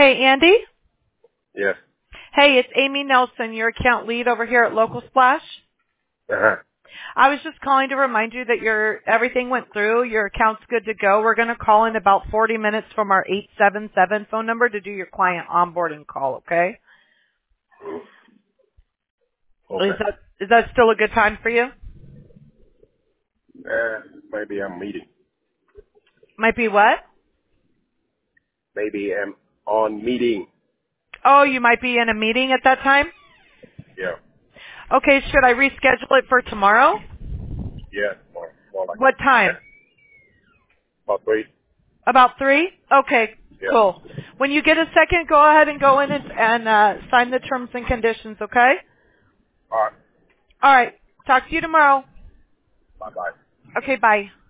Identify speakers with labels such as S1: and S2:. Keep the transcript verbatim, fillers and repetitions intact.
S1: Hey, Andy?
S2: Yes.
S1: Hey, it's Amy Nelson, your account lead over here at Local Splash.
S2: Uh-huh.
S1: I was just calling to remind you that your everything went through. Your account's good to go. We're going to call in about forty minutes from our eight seven seven phone number to do your client onboarding call, okay?
S2: Okay.
S1: Is that is that still a good time for you?
S2: Uh, maybe I'm meeting.
S1: Might be what?
S2: Maybe I'm on meeting.
S1: Oh, you might be in a meeting at that time?
S2: Yeah.
S1: Okay, should I reschedule it for tomorrow?
S2: Yeah. More, more like
S1: What
S2: yeah.
S1: time?
S2: About three.
S1: About three? Okay,
S2: Yeah.
S1: cool. When you get a second, go ahead and go in and, and uh, sign the terms and conditions, okay?
S2: All right.
S1: All right. Talk to you tomorrow.
S2: Bye bye.
S1: Okay, bye.